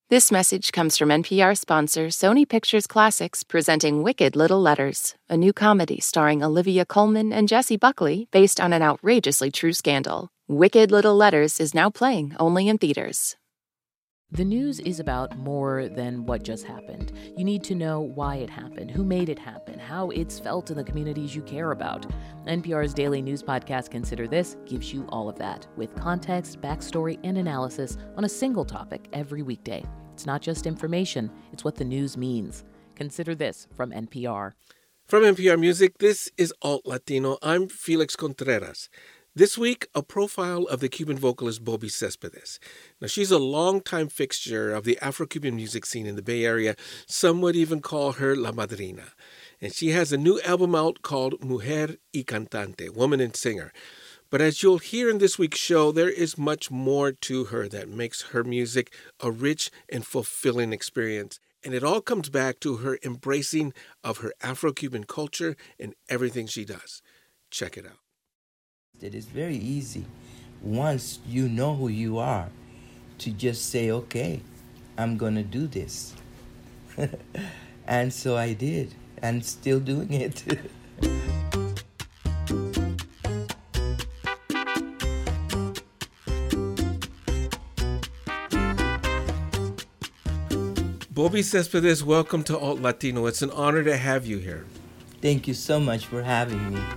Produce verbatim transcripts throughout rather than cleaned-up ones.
This message comes from N P R sponsor Sony Pictures Classics presenting Wicked Little Letters, a new comedy starring Olivia Colman and Jessie Buckley based on an outrageously true scandal. Wicked Little Letters is now playing only in theaters. The news is about more than what just happened. You need to know why it happened, who made it happen, how it's felt in the communities you care about. N P R's daily news podcast, Consider This, gives you all of that, with context, backstory, and analysis on a single topic every weekday. It's not just information, it's what the news means. Consider This from N P R. From N P R Music, this is Alt Latino. I'm Felix Contreras. This week, a profile of the Cuban vocalist Bobby Cespedes. Now, she's a longtime fixture of the Afro-Cuban music scene in the Bay Area. Some would even call her La Madrina. And she has a new album out called Mujer y Cantante, Woman and Singer. But as you'll hear in this week's show, there is much more to her that makes her music a rich and fulfilling experience. And it all comes back to her embracing of her Afro-Cuban culture and everything she does. Check it out. It is very easy, once you know who you are, to just say, okay, I'm going to do this. And so I did, and still doing it. Bobby Cespedes, welcome to Alt Latino. It's an honor to have you here. Thank you so much for having me.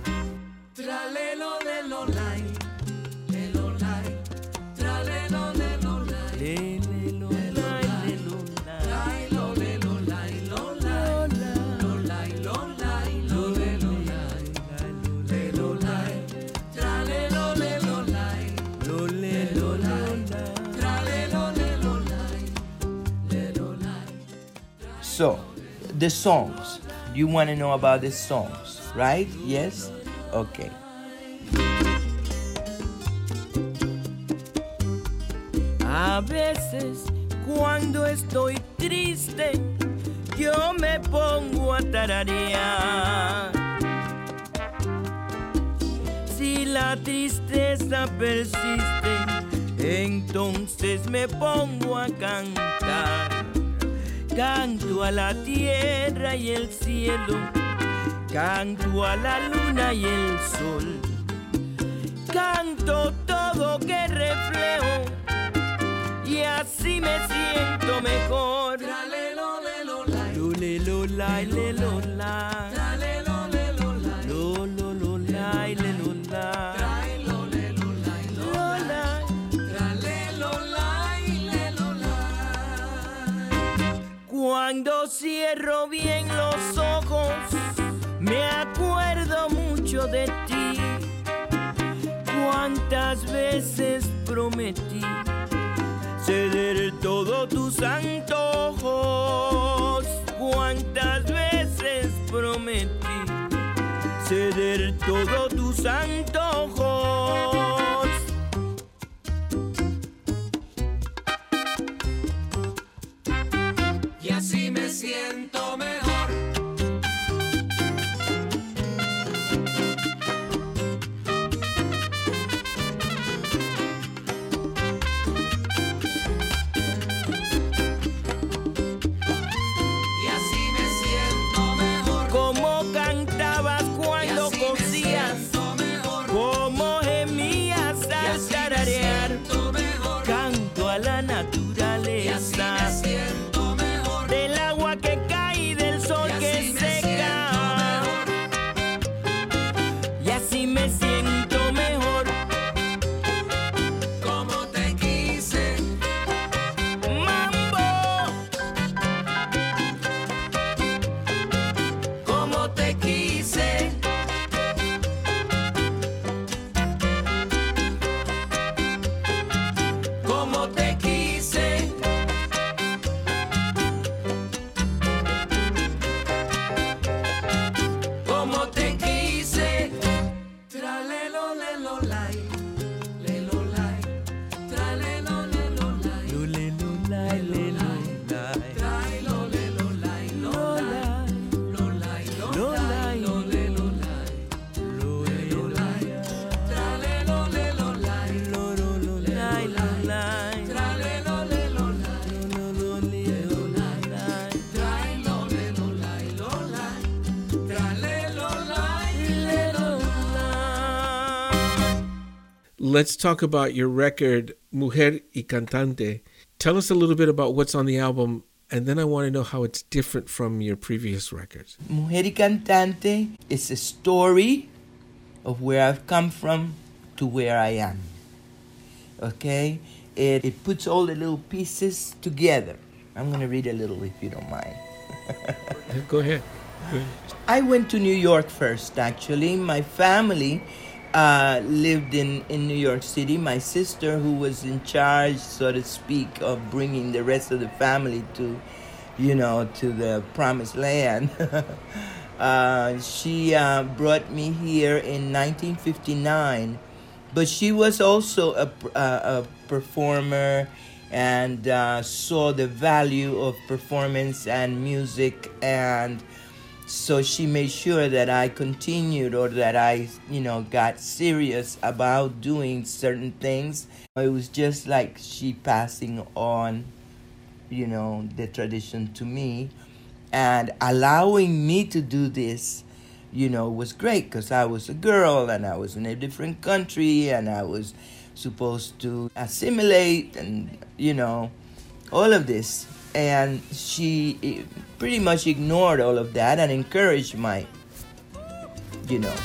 So, the songs. You want to know about the songs, right? Yes? Okay. A veces, cuando estoy triste, yo me pongo a tararear. Si la tristeza persiste, entonces me pongo a cantar. Canto a la tierra y el cielo, canto a la luna y el sol, canto todo que reflejo y así me siento mejor. Lulelolay, lelola, lolololay, lelola. Cuando cierro bien los ojos, me acuerdo mucho de ti. Cuántas veces prometí ceder todos tus antojos. Cuántas veces prometí ceder todos tus antojos. Y así me siento mejor. Y así me siento mejor. Como cantabas cuando cosías, como gemías al tararear. Canto a la naturaleza. Del agua que cae let's talk about your record, Mujer y Cantante. Tell us a little bit about what's on the album, and then I want to know how it's different from your previous records. Mujer y Cantante is a story of where I've come from to where I am. Okay? It, it puts all the little pieces together. I'm going to read a little if you don't mind. Go ahead. Go ahead. I went to New York first, actually. My family uh, lived in, in New York City. My sister, who was in charge, so to speak, of bringing the rest of the family to, you know, to the promised land, uh, she uh, brought me here in nineteen fifty-nine. But she was also a, a, a performer and uh, saw the value of performance and music, and so she made sure that I continued, or that I, you know, got serious about doing certain things. It was just like she passing on, you know, the tradition to me, and allowing me to do this, you know, was great, because I was a girl and I was in a different country and I was supposed to assimilate and, you know, all of this. And she pretty much ignored all of that and encouraged my, you know.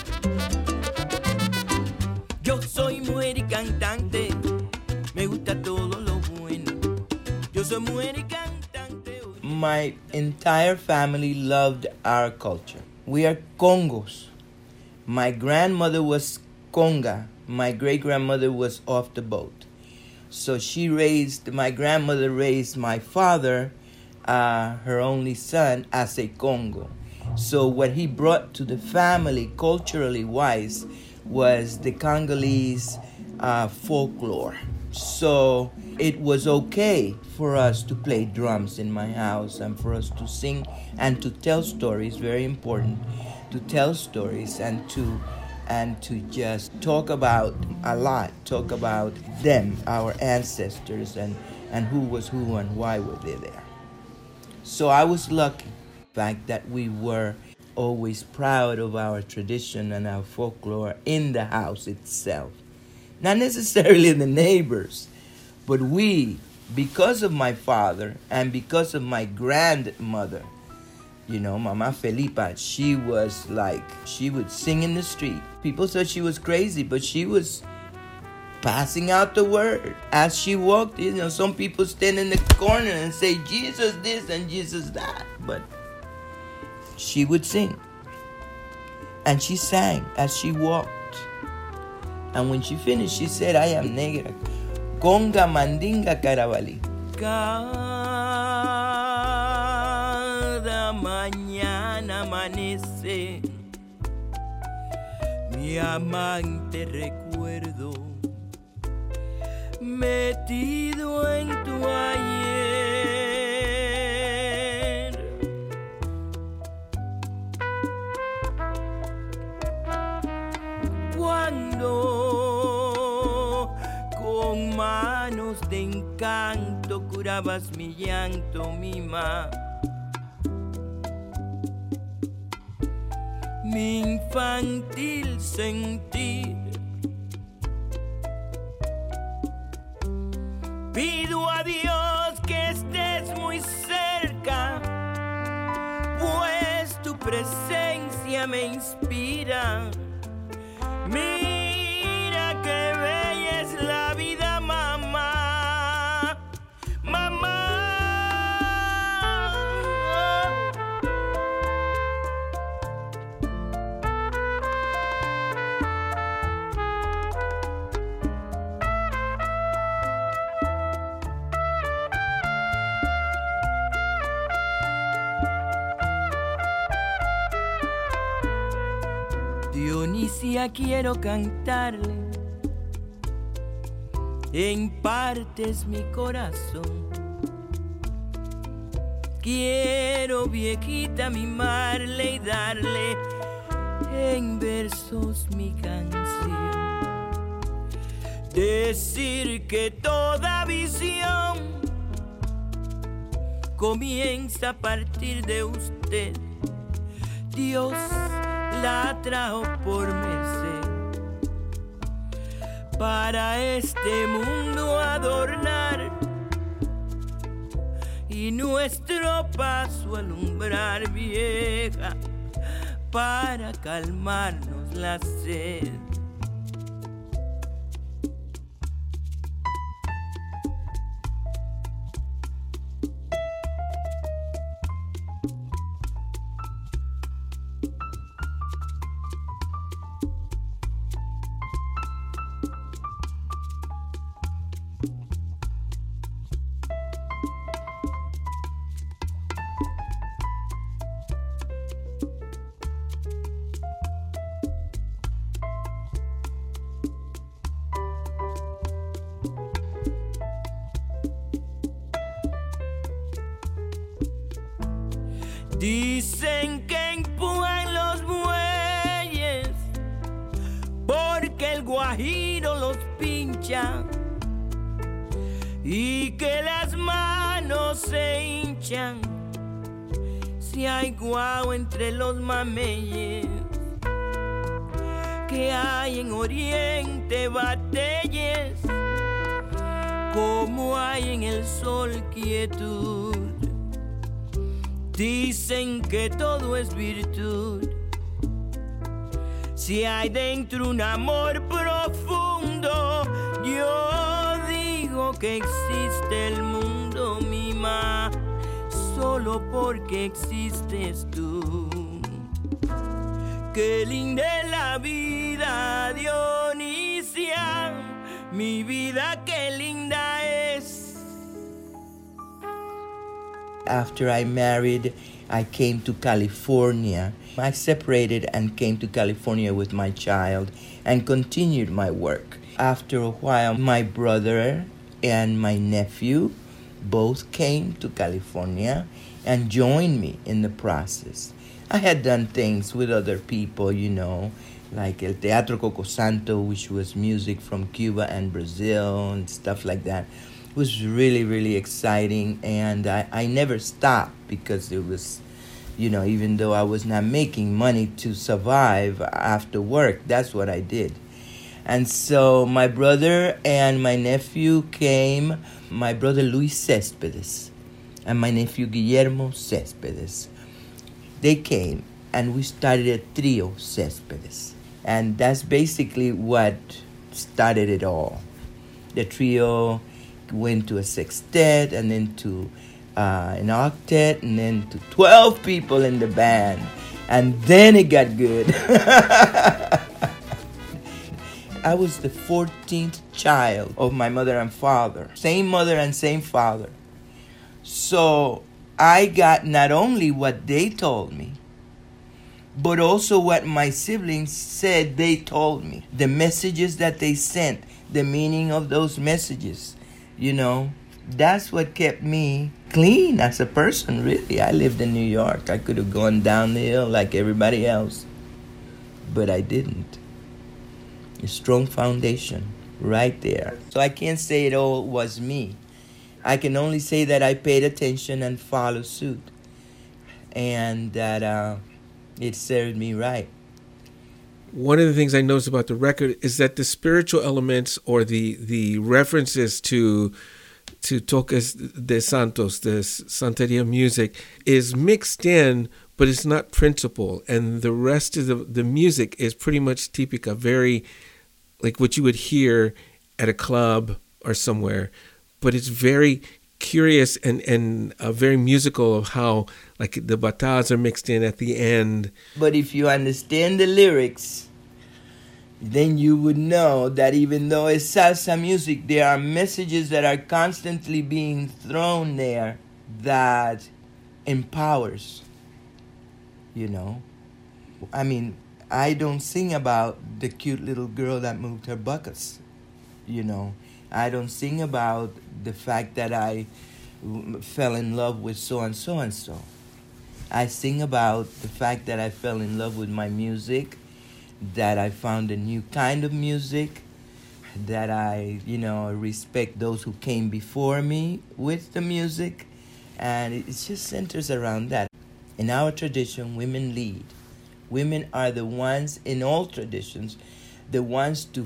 Yo soy mujer y cantante, me gusta todo lo bueno. Yo soy mujer y cantante. My entire family loved our culture. We are Congos. My grandmother was Conga. My great-grandmother was off the boat. So she raised, my grandmother raised my father, uh, her only son, as a Congo. So what he brought to the family, culturally wise, was the Congolese uh, folklore. So it was okay for us to play drums in my house and for us to sing and to tell stories, very important, to tell stories and to and to just talk about a lot, talk about them, our ancestors, and, and who was who and why were they there. So I was lucky, the fact that we were always proud of our tradition and our folklore in the house itself. Not necessarily the neighbors, but we, because of my father and because of my grandmother, you know, Mama Felipa, she was like, she would sing in the street. People said she was crazy, but she was passing out the word. As she walked, you know, some people stand in the corner and say, Jesus this and Jesus that. But she would sing. And she sang as she walked. And when she finished, she said, I am negra. Conga mandinga caravali. Cada mañana amanece, mi amante recuerdo, metido en tu ayer. Cuando con manos de encanto curabas mi llanto, mi ma, mi infantil sentir. Pido a Dios que estés muy cerca, pues tu presencia me inspira. Mira qué bella es la vida, mamá, mamá. Dionisia, quiero cantarle en partes mi corazón. Quiero, viejita, mimarle y darle en versos mi canción. Decir que toda visión comienza a partir de usted. Dios la trajo por merced, para este mundo adornar y nuestro paso alumbrar, vieja, para calmarnos la sed. Dicen que empujan los bueyes porque el guajiro los pincha y que las manos se hinchan si hay guau entre los mameyes, que hay en Oriente batelles como hay en el sol quietud. Dicen que todo es virtud si hay dentro un amor profundo. Yo digo que existe el mundo, mi ma, solo porque existes tú. Qué linda es la vida, Dionisia, mi vida qué linda es. After I married, I came to California. I separated and came to California with my child and continued my work. After a while, my brother and my nephew both came to California and joined me in the process. I had done things with other people, you know, like El Teatro Coco Santo, which was music from Cuba and Brazil and stuff like that. It was really, really exciting, and I, I never stopped because it was, you know, even though I was not making money to survive after work, that's what I did. And so my brother and my nephew came, my brother Luis Céspedes and my nephew Guillermo Céspedes. They came, and we started a trio Céspedes. And that's basically what started it all. The trio went to a sextet, and then to uh, an octet, and then to twelve people in the band. And then it got good. I was the fourteenth child of my mother and father. Same mother and same father. So I got not only what they told me, but also what my siblings said they told me. The messages that they sent, the meaning of those messages. You know, that's what kept me clean as a person, really. I lived in New York. I could have gone down the hill like everybody else, but I didn't. A strong foundation right there. So I can't say it all was me. I can only say that I paid attention and followed suit, and that uh, it served me right. One of the things I noticed about the record is that the spiritual elements or the the references to to Toques de Santos, the Santeria music, is mixed in, but it's not principal. And the rest of the, the music is pretty much típica, very like what you would hear at a club or somewhere. But it's very curious and, and uh, very musical of how like the batatas are mixed in at the end. But if you understand the lyrics, then you would know that even though it's salsa music, there are messages that are constantly being thrown there that empowers, you know. I mean, I don't sing about the cute little girl that moved her buckets, you know. I don't sing about the fact that I fell in love with so-and-so and so. I sing about the fact that I fell in love with my music, that I found a new kind of music, that I, you know, respect those who came before me with the music, and it just centers around that. In our tradition, women lead. Women are the ones, in all traditions, the ones to f-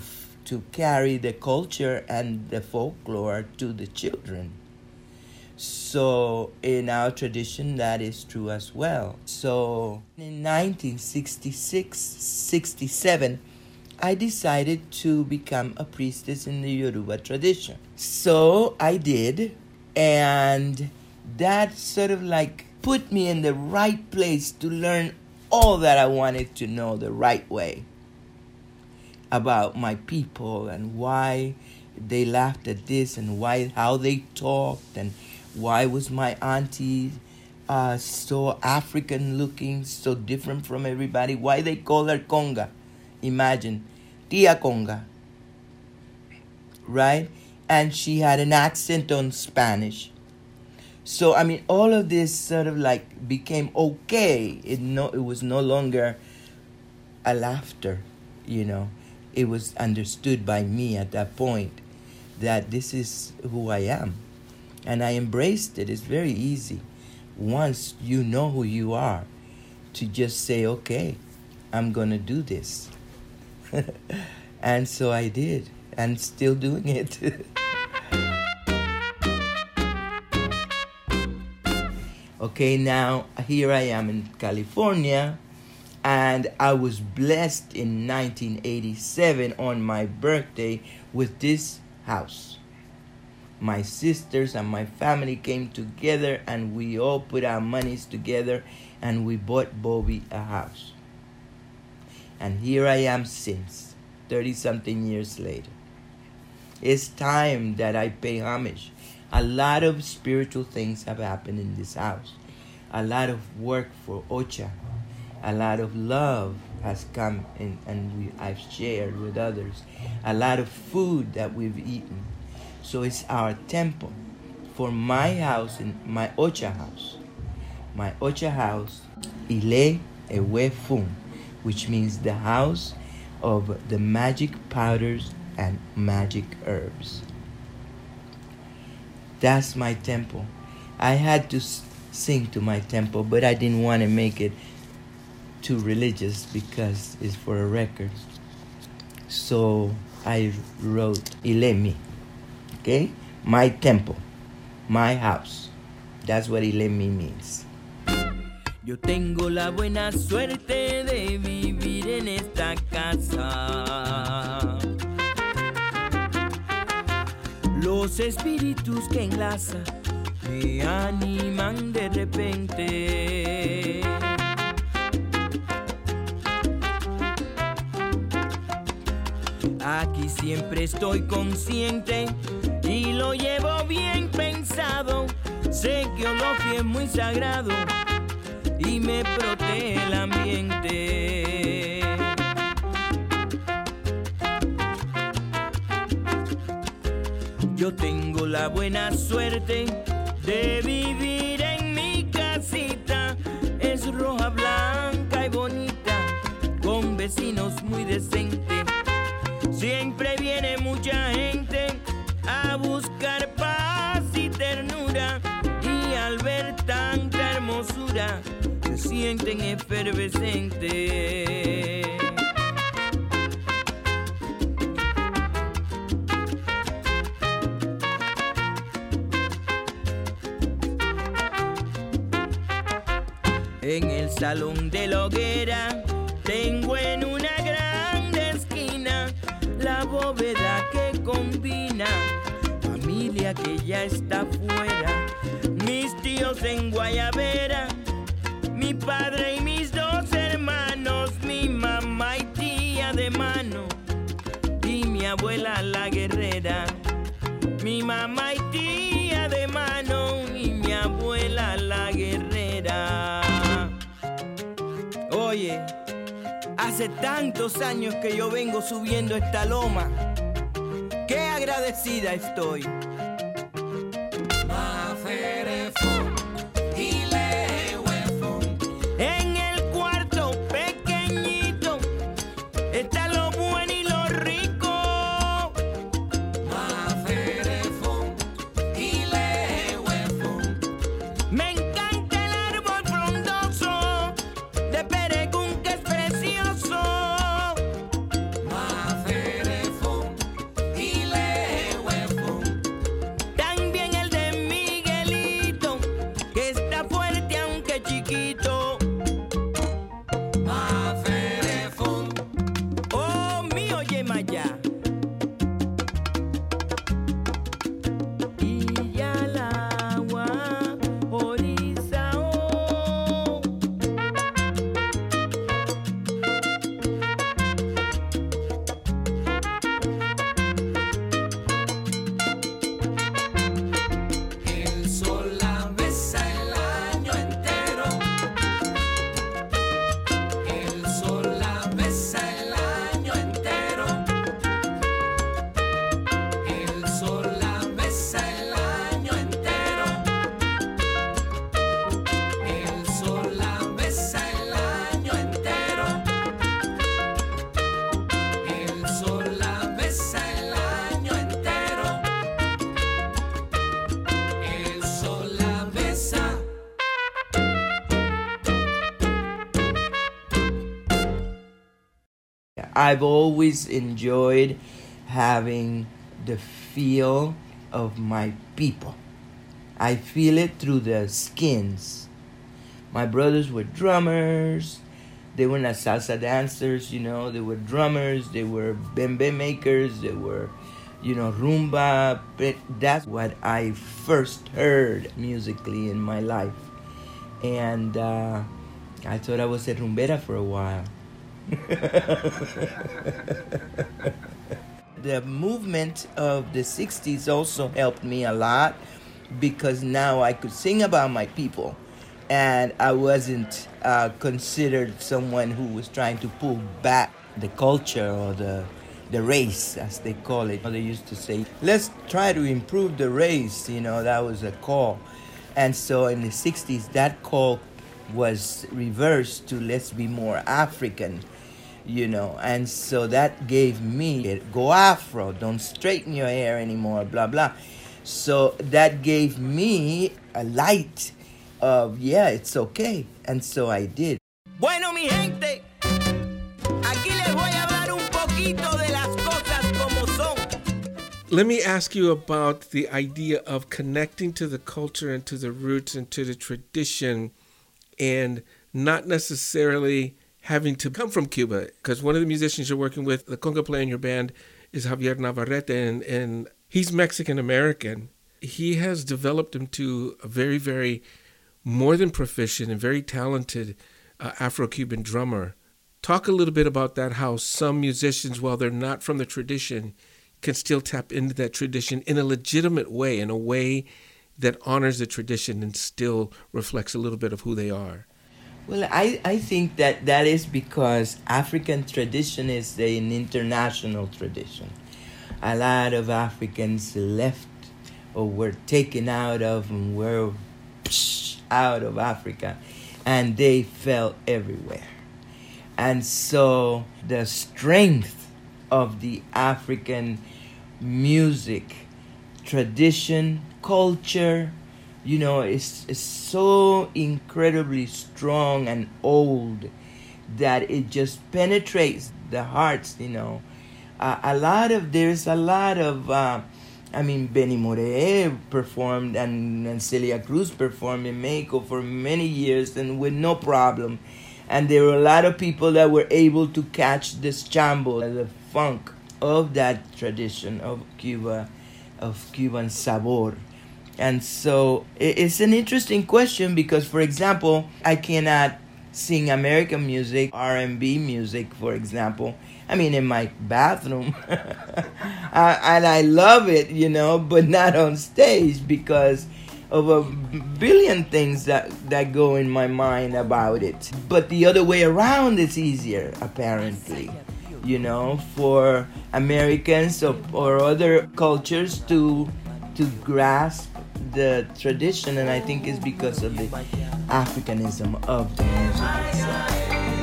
to carry the culture and the folklore to the children. So in our tradition, that is true as well. So in nineteen sixty-six, sixty-seven, I decided to become a priestess in the Yoruba tradition. So I did, and that sort of like put me in the right place to learn all that I wanted to know the right way about my people and why they laughed at this and why how they talked and why was my auntie uh, so African looking, so different from everybody, why they call her Conga. Imagine, Tia Conga, right? And she had an accent on Spanish. So, I mean, all of this sort of like became okay. It no, it was no longer a laughter, you know. It was understood by me at that point that this is who I am. And I embraced it. It's very easy. Once you know who you are, to just say, okay, I'm going to do this. And so I did, and still doing it. Okay, now here I am in California, and I was blessed in nineteen eighty-seven on my birthday with this house. My sisters and my family came together, and we all put our monies together, and we bought Bobby a house. And here I am since, thirty-something years later. It's time that I pay homage. A lot of spiritual things have happened in this house. A lot of work for Ocha. A lot of love has come in, and we, I've shared with others. A lot of food that we've eaten. So it's our temple for my house, in my Ocha house. My Ocha house, Ile Ewe Fun, which means the house of the magic powders and magic herbs. That's my temple. I had to s- sing to my temple, but I didn't want to make it too religious because it's for a record. So I wrote Ilemi, okay? My temple, my house. That's what Ilemi means. Yo tengo la buena suerte de vivir en esta casa. Los espíritus que enlaza me animan de repente. Aquí siempre estoy consciente y lo llevo bien pensado. Sé que Olofi es muy sagrado y me protege el ambiente. Yo tengo la buena suerte de vivir en mi casita. Es roja, blanca y bonita, con vecinos muy decentes. Siempre viene mucha gente a buscar paz y ternura, y al ver tanta hermosura se sienten efervescentes. En el salón de la hoguera tengo en una grande esquina la bóveda que combina familia que ya está fuera, mis tíos en Guayabera, mi padre y mis dos hermanos, mi mamá y tía de mano y mi abuela la guerrera. Mi mamá y tía de mano y mi abuela la guerrera. Oye, hace tantos años que yo vengo subiendo esta loma. ¡Qué agradecida estoy! En el cuarto pequeñito está lo bueno y lo rico. Me encanta el árbol frondoso de Peregún, que es precioso. I've always enjoyed having the feel of my people. I feel it through their skins. My brothers were drummers. They were not salsa dancers, you know. They were drummers. They were bembe makers. They were, you know, rumba. That's what I first heard musically in my life. And uh, I thought I was a rumbera for a while. The movement of the sixties also helped me a lot because now I could sing about my people, and I wasn't uh, considered someone who was trying to pull back the culture or the the race, as they call it. They used to say, let's try to improve the race, you know, that was a call. And so in the sixties, that call was reversed to let's be more African, you know. And so that gave me, go Afro, don't straighten your hair anymore, blah, blah. So that gave me a light of, yeah, it's okay. And so I did. Bueno, mi gente, aquí les voy a hablar un poquito de las cosas como son. Let me ask you about the idea of connecting to the culture and to the roots and to the tradition and not necessarily having to come from Cuba. Because one of the musicians you're working with, the conga player in your band, is Javier Navarrete, and, and he's Mexican-American. He has developed into a very, very more than proficient and very talented uh, Afro-Cuban drummer. Talk a little bit about that, how some musicians, while they're not from the tradition, can still tap into that tradition in a legitimate way, in a way that honors the tradition and still reflects a little bit of who they are. Well, I, I think that that is because African tradition is an international tradition. A lot of Africans left or were taken out of and were psh, out of Africa, and they fell everywhere. And so the strength of the African music, tradition, culture, you know, is is so incredibly strong and old that it just penetrates the hearts, you know. Uh, a lot of, there's a lot of, uh, I mean, Benny Moré performed and, and Celia Cruz performed in Mexico for many years and with no problem. And there were a lot of people that were able to catch this chambo, the funk of that tradition of Cuba, of Cuban sabor. And so it's an interesting question because, for example, I cannot sing American music, R and B music, for example. I mean, in my bathroom. uh, and I love it, you know, but not on stage because of a billion things that, that go in my mind about it. But the other way around is easier, apparently, you know, for Americans or, or other cultures to to grasp the tradition, and I think it's because of the Africanism of the music itself.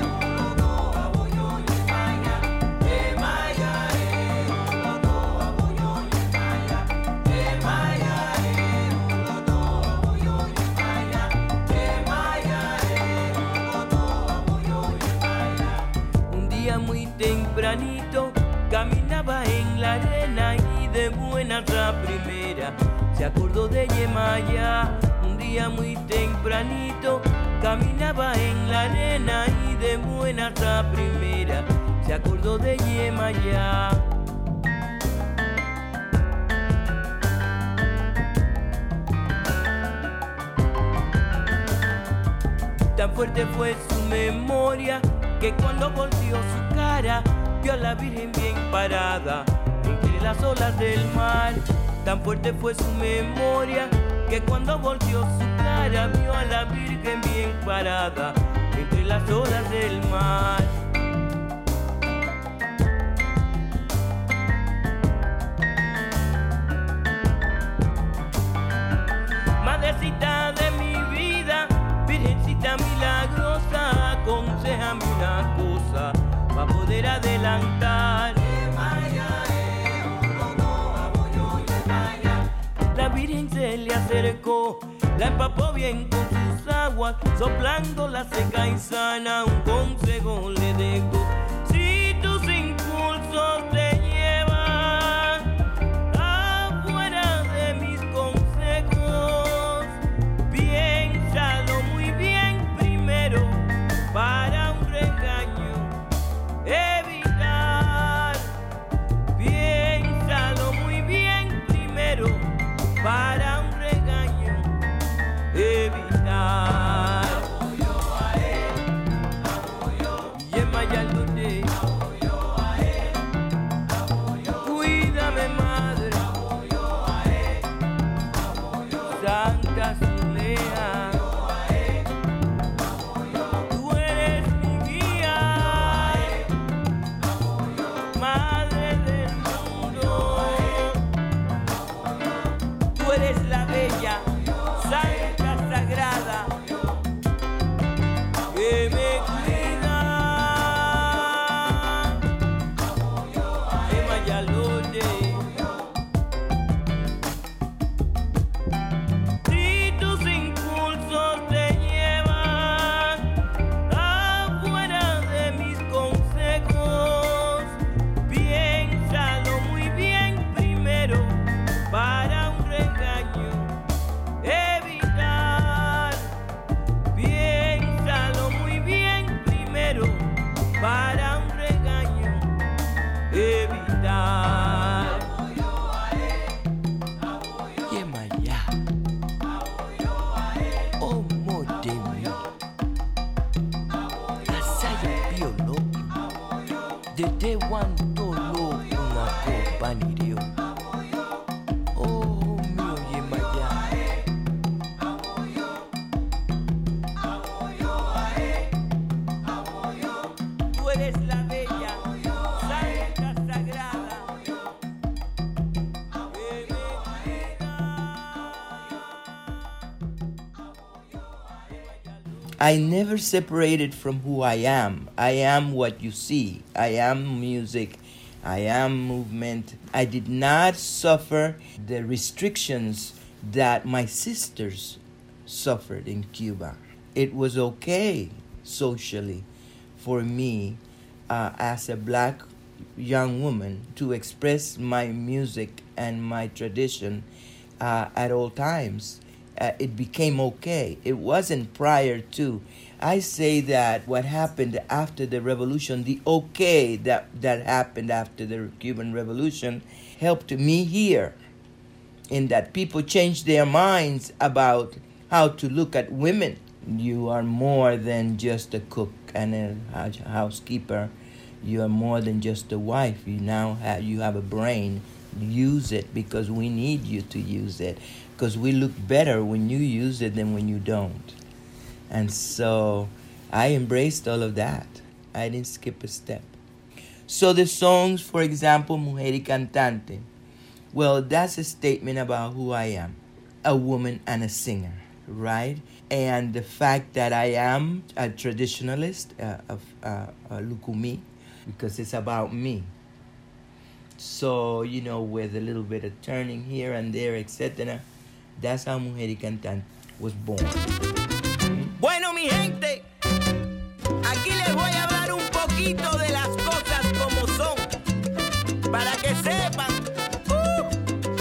Un día muy tempranito caminaba en la arena y de buenas a primera se acordó de Yemaya. Un día muy tempranito caminaba en la arena y de buenas a primera se acordó de Yemaya. Tan fuerte fue su memoria que cuando volteó su cara vio a la Virgen bien parada entre las olas del mar. Tan fuerte fue su memoria que cuando volteó su cara vio a la Virgen bien parada entre las olas del mar. Madrecita de mi vida, Virgencita milagrosa, aconsejame una cosa para poder adelantar. La Virgen se le acercó, la empapó bien con sus aguas, soplando la seca y sana, un consejo le dejó. Si tú sin evitar. Y en Mayalone, cuídame madre, Santa Zulea. Tú eres mi guía, madre del mundo. Tú eres la bella, santa sagrada, que me cuida. Emma Yalone. Si tus impulsos te llevan afuera de mis consejos, piénsalo muy bien primero para un regaño evitar. Piénsalo muy bien primero para un regaño evitar. Yemaya. Oh, modemi. Asaya biolo. Dede wan tolo una companirio. Oh, mio Yemaya. Tú eres la bella, santa sagrada, que me I never separated from who I am. I am what you see. I am music. I am movement. I did not suffer the restrictions that my sisters suffered in Cuba. It was okay socially for me uh, as a black young woman to express my music and my tradition uh, at all times. Uh, it became okay. It wasn't prior to. I say that what happened after the revolution, the okay that, that happened after the Cuban Revolution, helped me here, in that people changed their minds about how to look at women. You are more than just a cook and a housekeeper. You are more than just a wife. You now have, you have a brain. Use it, because we need you to use it. Because we look better when you use it than when you don't. And so I embraced all of that. I didn't skip a step. So the songs, for example, Mujer y Cantante, well, that's a statement about who I am, a woman and a singer, right? And the fact that I am a traditionalist, uh, of uh, uh, Lukumi, because it's about me. So, you know, with a little bit of turning here and there, et cetera, that's how Mujer y Cantante was born. Bueno, mi gente, aquí les voy a hablar un poquito de las cosas como son, para que sepan. Uh.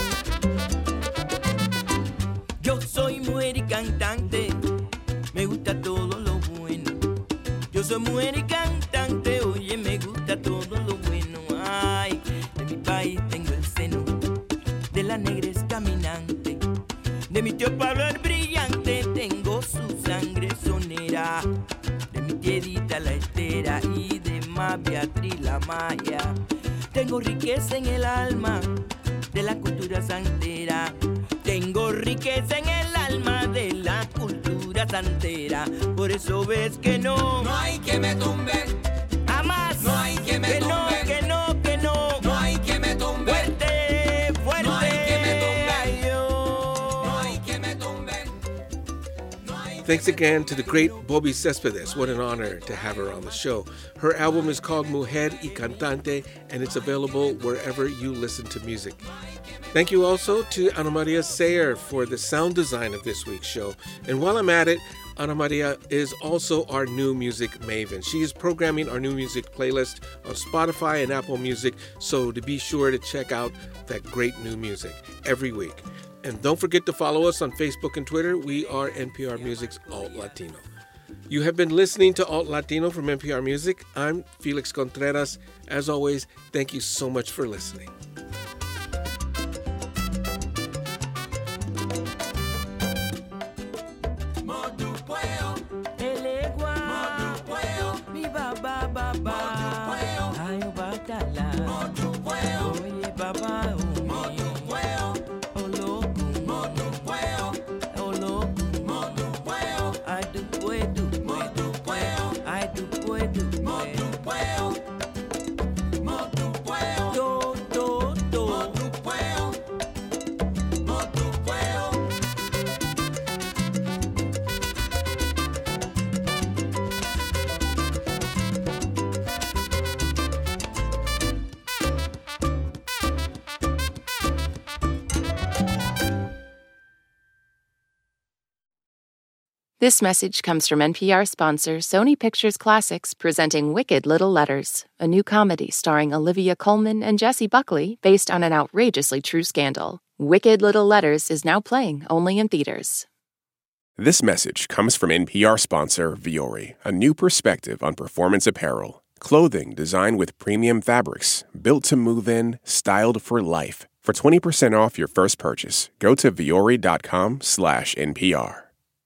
Yo soy mujer y cantante, me gusta todo lo bueno. Yo soy mujer y cantante, oye, me gusta todo lo bueno. Ay, de mi país tengo el seno, de la negra es caminante, de mi tío Pablo el brillante tengo su sangre sonera, de mi tierita la Estera y de más Beatriz la Maya. Tengo riqueza en el alma de la cultura santera. Tengo riqueza en el alma de la cultura santera. Por eso ves que no, no hay que me tumbe. Jamás. No hay que me que tumbe. no, que no, que no. No hay que me tumbe. Fuerte, fuerte. No hay que me tumbe. Ay, yo. No hay que me tumbe. No hay Thanks again to the great Bobby Cespedes. What an honor to have her on the show. Her album is called Mujer y Cantante, and it's available wherever you listen to music. Thank you also to Ana Maria Sayer for the sound design of this week's show. And while I'm at it, Ana Maria is also our new music maven. She is programming our new music playlist on Spotify and Apple Music, so to be sure to check out that great new music every week. And don't forget to follow us on Facebook and Twitter. We are N P R Music's Alt Latino. You have been listening to Alt Latino from N P R Music. I'm Felix Contreras. As always, thank you so much for listening. More This message comes from N P R sponsor Sony Pictures Classics presenting Wicked Little Letters, a new comedy starring Olivia Colman and Jessie Buckley based on an outrageously true scandal. Wicked Little Letters is now playing only in theaters. This message comes from N P R sponsor Vuori, a new perspective on performance apparel. Clothing designed with premium fabrics, built to move in, styled for life. For twenty percent off your first purchase, go to vuori.com slash NPR.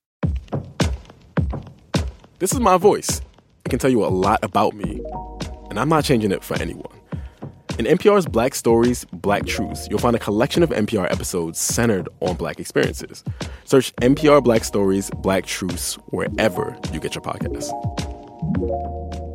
This is my voice. It can tell you a lot about me, and I'm not changing it for anyone. In N P R's Black Stories, Black Truths, you'll find a collection of N P R episodes centered on Black experiences. Search N P R Black Stories, Black Truths wherever you get your podcasts.